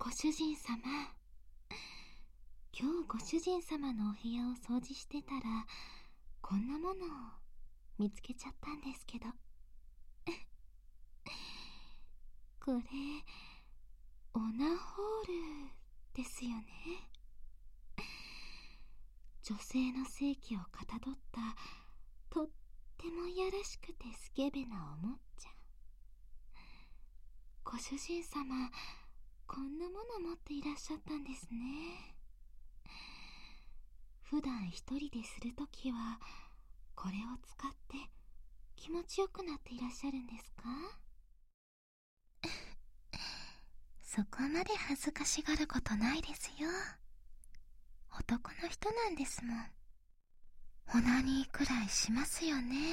ご主人様、今日ご主人様のお部屋を掃除してたら、こんなものを見つけちゃったんですけど。これ、オナホールですよね。女性の性器をかたどったとってもいやらしくてスケベなおもちゃ。ご主人様、こんなもの持っていらっしゃったんですね。普段一人でするときはこれを使って気持ちよくなっていらっしゃるんですか？そこまで恥ずかしがることないですよ。男の人なんですもん。オナニーくらいしますよね。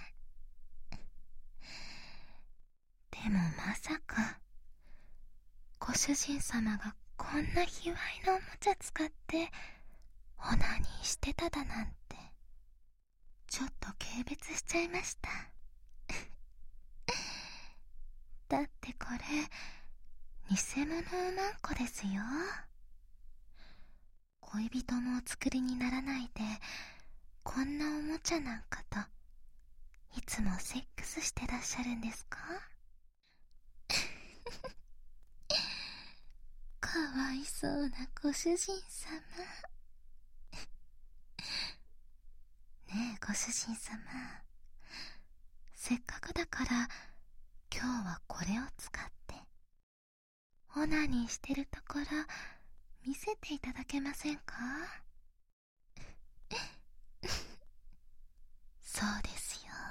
でもまさかご主人様がこんな卑猥なおもちゃ使ってオナニーしてただなんて、ちょっと軽蔑しちゃいました。だってこれ偽物おまんこですよ。恋人もお作りにならないでこんなおもちゃなんかといつもセックスしてらっしゃるんですか？かわいそうなご主人様。ねえご主人様、せっかくだから今日はこれを使ってオナニーしてるところ見せていただけませんか？そうですよ。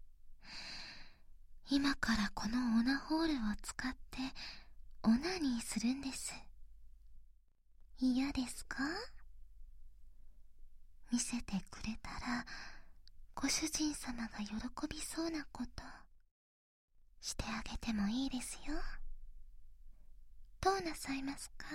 今からこのオナホールを使ってオナニーするんです。嫌ですか？見せてくれたらご主人様が喜びそうなことしてあげてもいいですよ。どうなさいますか？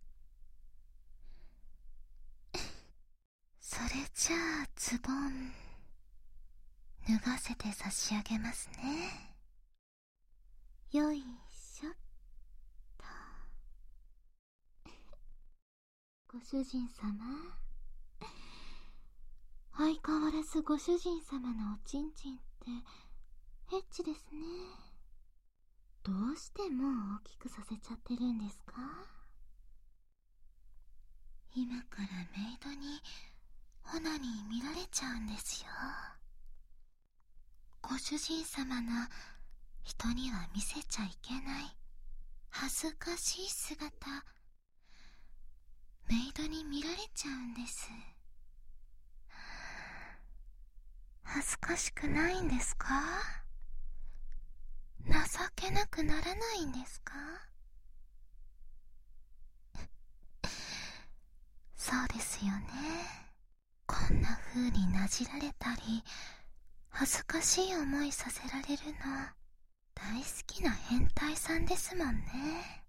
それじゃあズボン脱がせて差し上げますね。よいしょっと。ご主人様、相変わらずご主人様のおちんちんってエッチですね。どうしても大きくさせちゃってるんですか？今からメイドにオナニー見られちゃうんですよ。ご主人様の人には見せちゃいけない恥ずかしい姿、メイドに見られちゃうんです。恥ずかしくないんですか？情けなくならないんですか？そうですよね。こんな風になじられたり恥ずかしい思いさせられるの大好きな変態さんですもんね。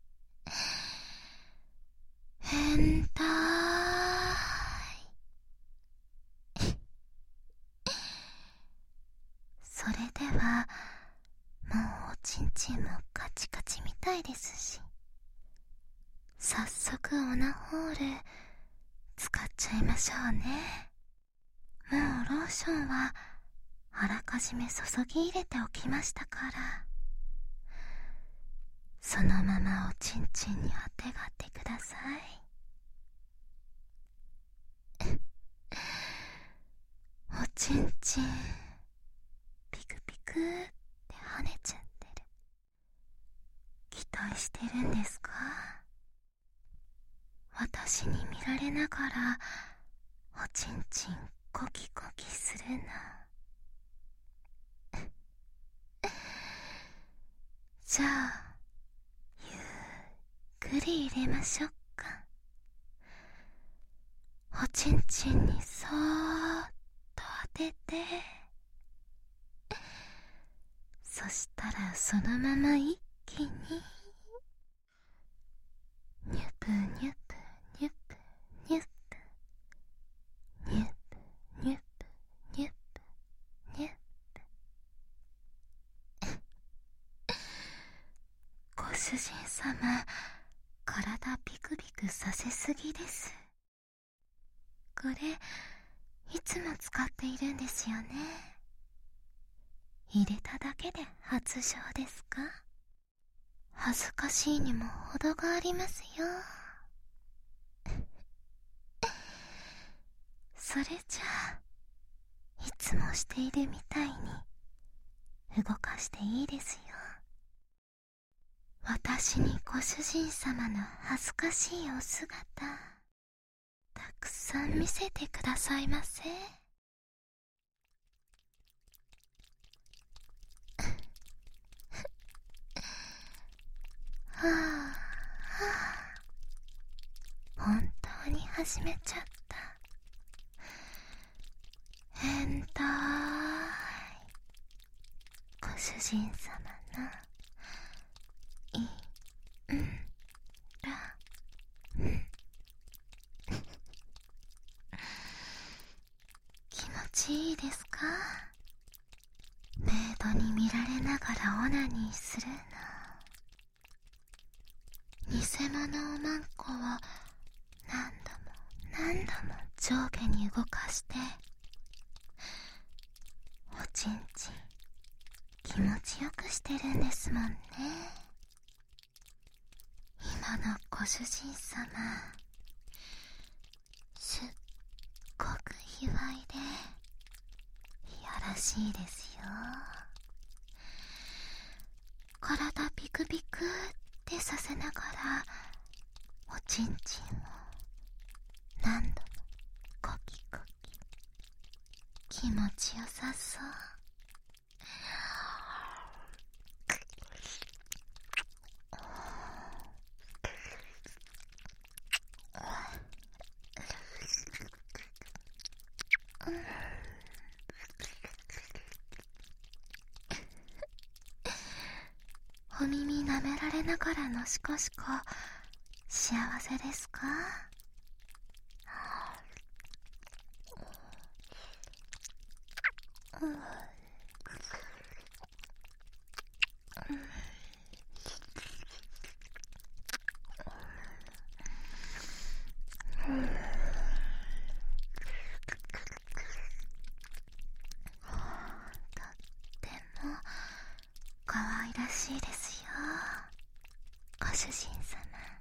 変態。それではもうおちんちんもカチカチみたいですし、早速オナホール使っちゃいましょうね。もうローションはあらかじめ注ぎ入れておきましたから、そのままおちんちんにあてがってください。おちんちんピクピクって跳ねちゃってる。期待してるんですか？私に見られながらおちんちんコキコキするの。じゃあゆっくり入れましょうか。おちんちんにそーっと当てて、そしたらそのまま一気にニュプニュプニュプニュプニュプニュプニュプニュプ。ご主人様、可体ピクピクさせすぎです。これいつも使っているんですよね。入れただけで発症ですか？恥ずかしいにも程がありますよ。それじゃあいつもしているみたいに動かしていいですよ。私にご主人様の恥ずかしいお姿たくさん見せてくださいませ。はあはあ、本当に始めちゃった。変態。ご主人様の気持ちいいですか？メイドに見られながらオナニーするの。偽物おまんこを何度も何度も上下に動かしておちんちん気持ちよくしてるんですもんね。今のご主人様すっごく卑猥でいやらしいですよ。体ピクピクってさせながらおちんちんを何度もコキコキ気持ちよさそう。お耳舐められながらのしこしこ幸せですか？とっても可愛らしいですよ、ご主人様。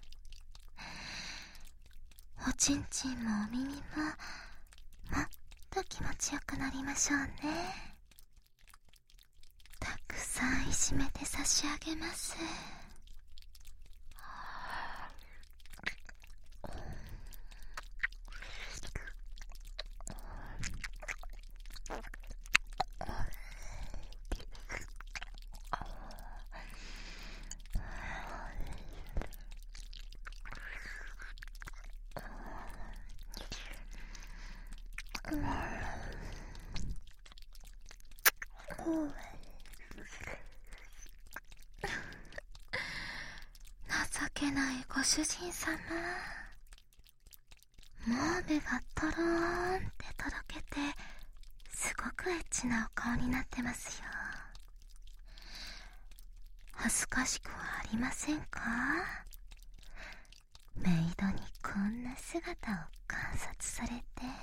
おちんちんもお耳ももっと気持ちよくなりましょうね。たくさんいじめて差し上げます。情けないご主人様、モーベがトローンってとろけてすごくエッチなお顔になってますよ。恥ずかしくはありませんか？メイドにこんな姿を観察されて。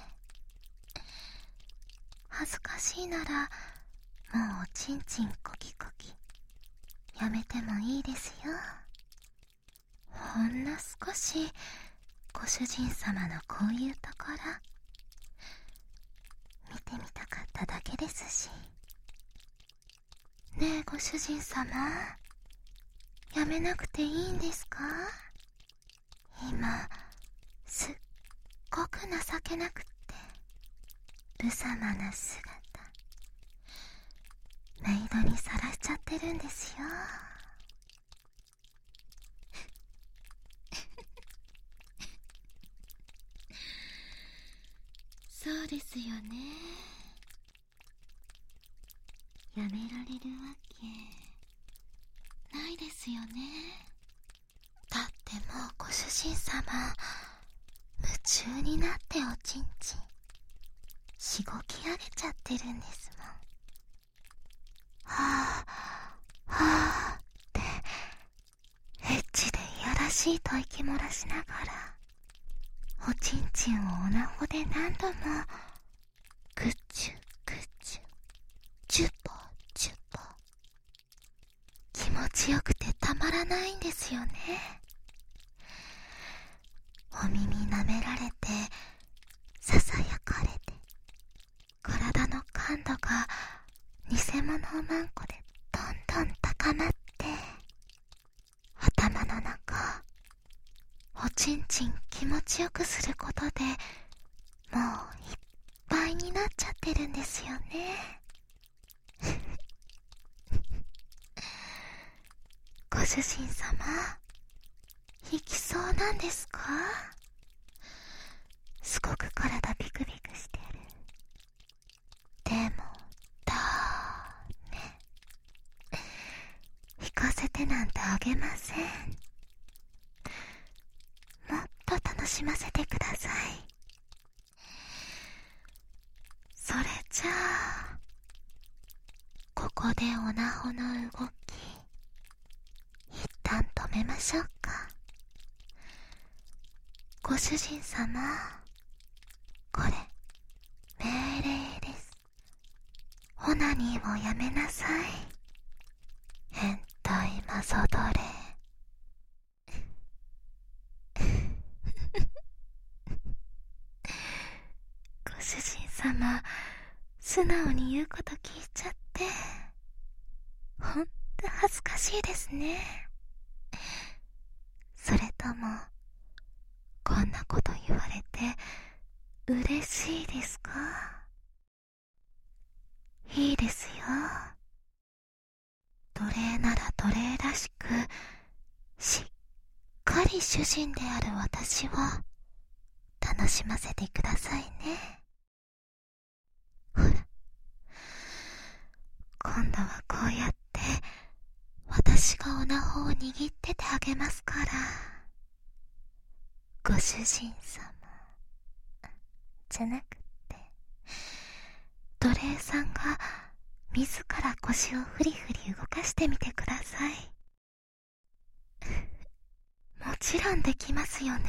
恥ずかしいならもうおちんちんコキコキやめてもいいですよ。ほんの少しご主人様のこういうところ見てみたかっただけですし。ねえご主人様、やめなくていいんですか？今すっごく情けなくって無様な姿メイドにさらしちゃってるんですよ。そうですよね。やめられるわけないですよね。だってもうご主人様夢中になっておちんちんしごき上げちゃってるんですもん。はぁはぁってエッチでいやらしいと息漏らしながらおちんちんをオナホで何度もグッチュグッチュチュポチュポ、気持ちよくてたまらないんですよね。お耳舐められてささやかれて、体の感度が偽物おまんこでどんどん高まって、頭の中おちんちん気持ちよくすることでもういっぱいになっちゃってるんですよね。ご主人様、引きそうなんですか？すごく体ビクビクしてる。でもダメ、引かせてなんてあげません。もっと楽しませてください。それじゃあここでオナホの動き一旦止めましょうか。ご主人様、これ命令です。オナニーをやめなさい。変態マゾドレ。ご主人様、素直に言うこと聞いちゃってほんと恥ずかしいですね。それともこんなこと言われて嬉しいですか？いいですよ。奴隷なら奴隷らしくしっかり主人である私を楽しませてくださいね。ほら、今度はこうやって私がオナホを握っててあげますから。ご主人様じゃなくて奴隷さんが自ら腰をフリフリ動かしてみてください。もちろんできますよね。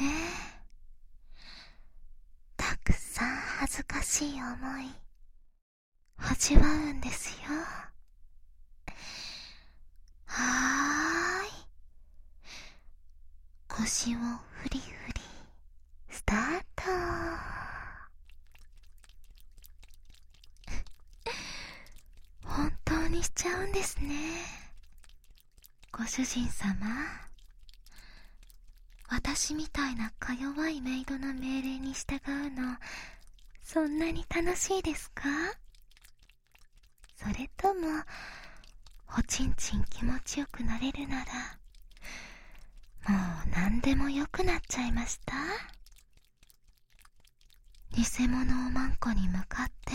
たくさん恥ずかしい思い味わうんですよ。はーい、腰をフリフリスタート。本当にしちゃうんですね。ご主人様、私みたいなか弱いメイドの命令に従うのそんなに楽しいですか？それともおちんちん気持ちよくなれるならもう何でもよくなっちゃいました？偽物おまんこに向かって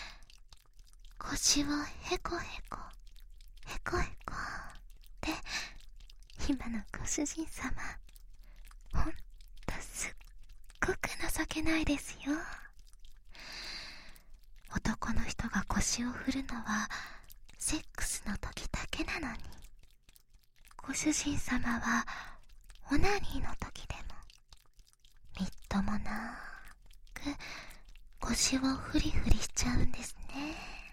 腰をヘコヘコヘコヘコって今のご主人様ほんとすっごく情けないですよ。男の人が腰を振るのはセックスの時だけなのに、ご主人様はオナニーの時でもみっともなく腰をフリフリしちゃうんですね。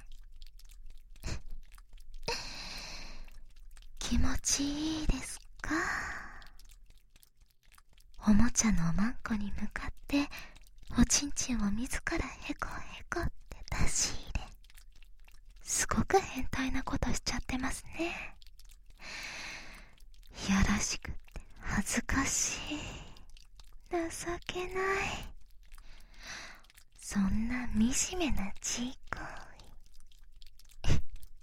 気持ちいいですか？おもちゃのおまんこに向かっておちんちんを自らヘコヘコって出し入れ、すごく変態なことしちゃってますね。いやらしくて恥ずかしい、情けない、そんな惨めな自行為。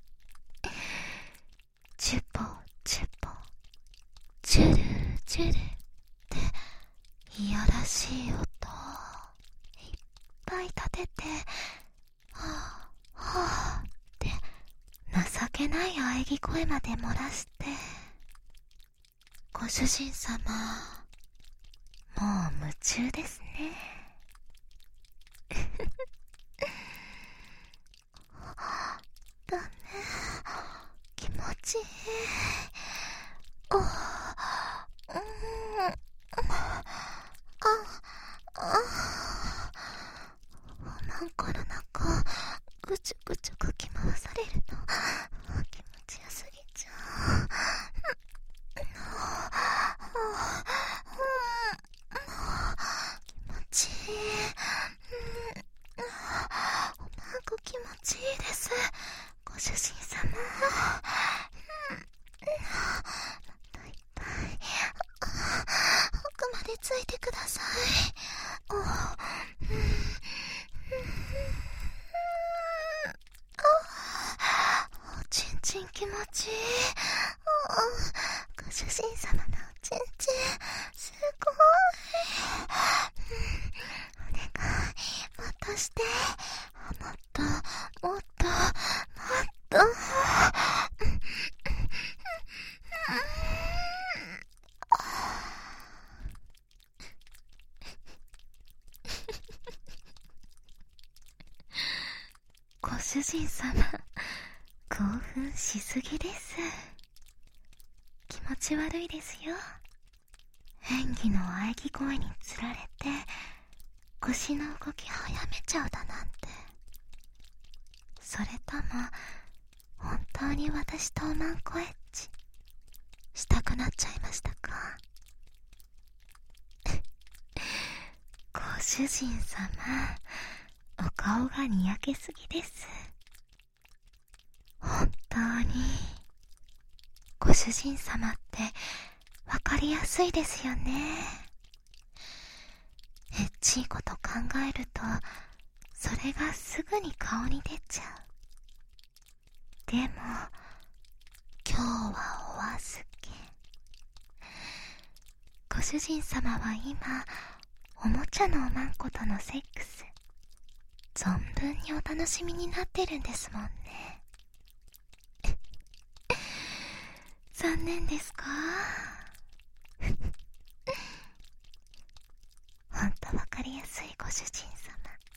チュポチュポチュルチュルっていやらしい音いっぱい立てて、はぁはぁって情けない喘ぎ声まで漏らして、ご主人様もう夢中ですね。ダメ、気持ちいい。 ついてください。おちんちん気持ちいい。ご主人様のおちんちんすごい。お願い、もっとして。もっともっともっと。ご主人様、興奮しすぎです。気持ち悪いですよ。演技の喘ぎ声につられて腰の動き早めちゃうだなんて。それとも本当に私とおまんこエッチしたくなっちゃいましたか？ご主人様、お顔がにやけすぎです。本当にご主人様ってわかりやすいですよね。エッチいこと考えるとそれがすぐに顔に出ちゃう。でも今日はお預け。ご主人様は今おもちゃのおまんことのセックス存分にお楽しみになってるんですもんね。残念ですか？ほんとわかりやすいご主人様。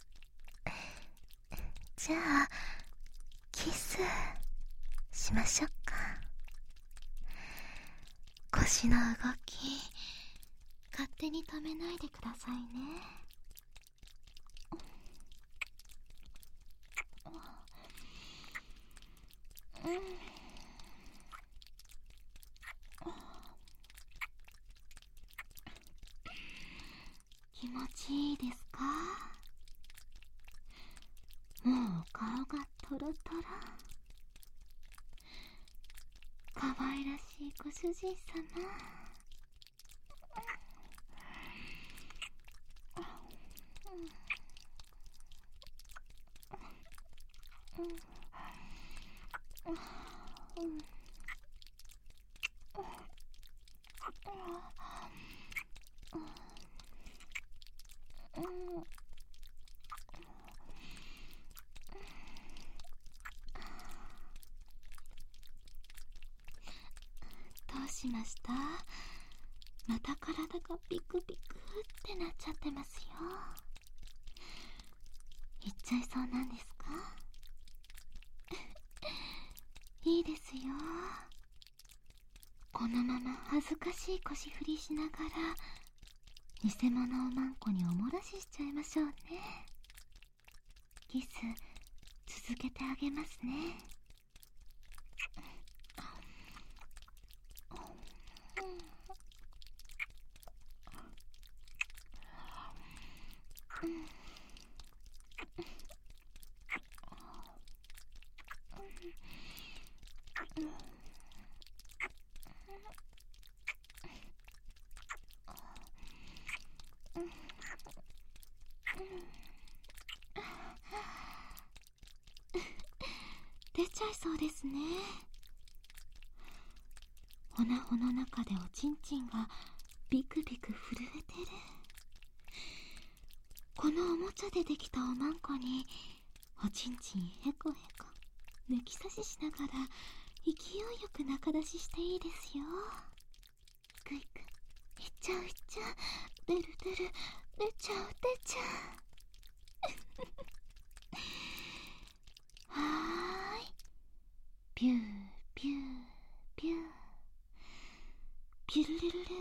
じゃあキスしましょうか。腰の動き勝手に止めないでくださいね。気持ちいいですか？もう顔がトロトロ。可愛らしいご主人様。どうしました？また体がビクビクってなっちゃってますよ。いっちゃいそうなんですか？いいですよ。このまま恥ずかしい腰振りしながら偽物をまんこにおもらししちゃいましょうね。キス続けてあげますね。出ちゃいそうですね。おなほの中でおちんちんがビクビク震えてる。このおもちゃでできたおまんこにおちんちんへこへこ抜き差ししながら勢いよく中出ししていいですよ。グイグイ、いっちゃういっちゃう、出る出る、出ちゃう出ちゃう。はーい、ピューピューピューピュルルルルー、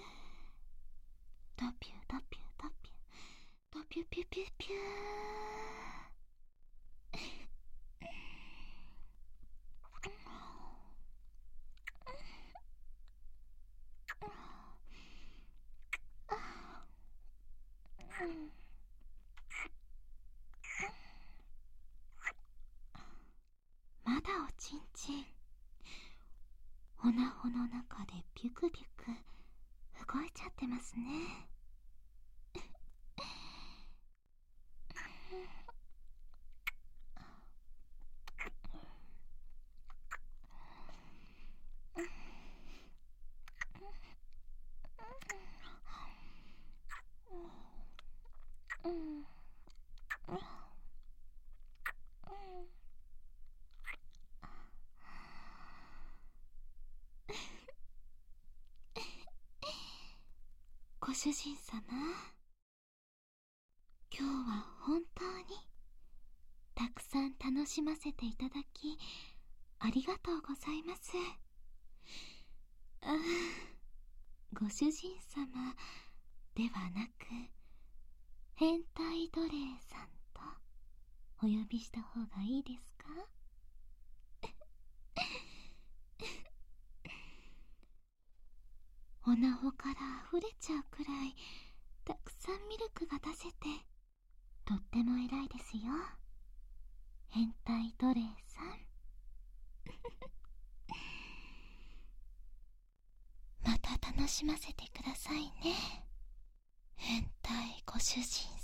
ドピュドピュドピュドピュピュピュピュー。まだおちんちんおなほの中でピュクピュク動いちゃってますね。ご主人様、今日は本当にたくさん楽しませていただきありがとうございます。ご主人様ではなく変態奴隷さんとお呼びした方がいいですか？おなほから溢れちゃうくらいたくさんミルクが出せてとっても偉いですよ、変態奴隷さん。また楽しませてくださいね、変態ご主人